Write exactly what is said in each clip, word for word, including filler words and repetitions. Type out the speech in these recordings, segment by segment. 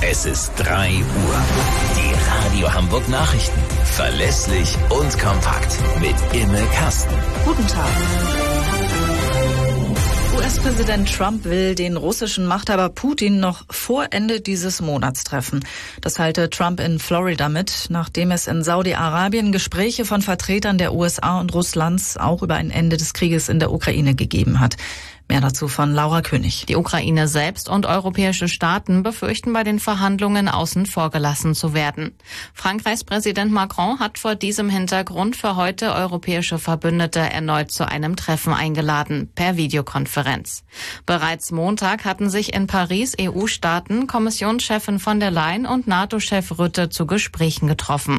Es ist drei Uhr. Die Radio Hamburg Nachrichten. Verlässlich und kompakt. Mit Imme Kasten. Guten Tag. U S-Präsident Trump will den russischen Machthaber Putin noch vor Ende dieses Monats treffen. Das teilte Trump in Florida mit, nachdem es in Saudi-Arabien Gespräche von Vertretern der U S A und Russlands auch über ein Ende des Krieges in der Ukraine gegeben hat. Mehr dazu von Laura König. Die Ukraine selbst und europäische Staaten befürchten, bei den Verhandlungen außen vor gelassen zu werden. Frankreichs Präsident Macron hat vor diesem Hintergrund für heute europäische Verbündete erneut zu einem Treffen eingeladen, per Videokonferenz. Bereits Montag hatten sich in Paris E U-Staaten, Kommissionschefin von der Leyen und NATO-Chef Rutte zu Gesprächen getroffen.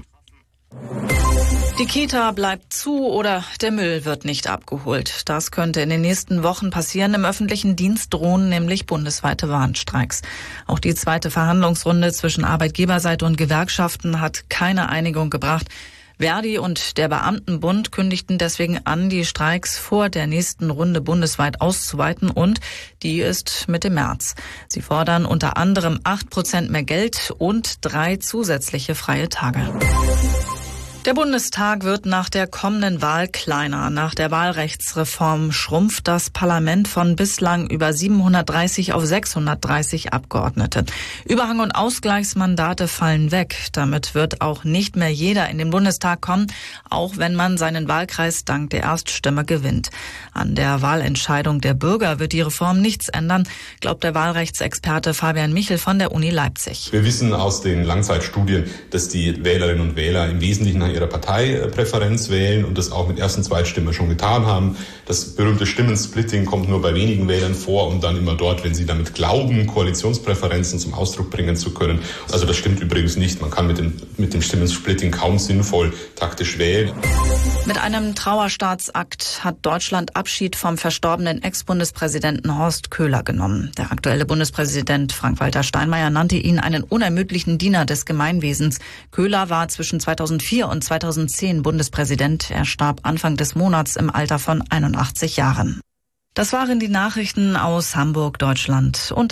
Die Kita bleibt zu oder der Müll wird nicht abgeholt. Das könnte in den nächsten Wochen passieren. Im öffentlichen Dienst drohen nämlich bundesweite Warnstreiks. Auch die zweite Verhandlungsrunde zwischen Arbeitgeberseite und Gewerkschaften hat keine Einigung gebracht. Verdi und der Beamtenbund kündigten deswegen an, die Streiks vor der nächsten Runde bundesweit auszuweiten, und die ist Mitte März. Sie fordern unter anderem acht Prozent mehr Geld und drei zusätzliche freie Tage. Der Bundestag wird nach der kommenden Wahl kleiner. Nach der Wahlrechtsreform schrumpft das Parlament von bislang über siebenhundertdreißig auf sechshundertdreißig Abgeordnete. Überhang- und Ausgleichsmandate fallen weg. Damit wird auch nicht mehr jeder in den Bundestag kommen, auch wenn man seinen Wahlkreis dank der Erststimme gewinnt. An der Wahlentscheidung der Bürger wird die Reform nichts ändern, glaubt der Wahlrechtsexperte Fabian Michel von der Uni Leipzig. Wir wissen aus den Langzeitstudien, dass die Wählerinnen und Wähler im Wesentlichen nach ihrer Parteipräferenz wählen und das auch mit Erst- und Zweitstimme schon getan haben. Das berühmte Stimmensplitting kommt nur bei wenigen Wählern vor und dann immer dort, wenn sie damit glauben, Koalitionspräferenzen zum Ausdruck bringen zu können. Also das stimmt übrigens nicht. Man kann mit dem, mit dem Stimmensplitting kaum sinnvoll taktisch wählen. Mit einem Trauerstaatsakt hat Deutschland Abschied vom verstorbenen Ex-Bundespräsidenten Horst Köhler genommen. Der aktuelle Bundespräsident Frank-Walter Steinmeier nannte ihn einen unermüdlichen Diener des Gemeinwesens. Köhler war zwischen zweitausendvier und zweitausendzehn Bundespräsident. Er starb Anfang des Monats im Alter von einundachtzig Jahren. Das waren die Nachrichten aus Hamburg, Deutschland und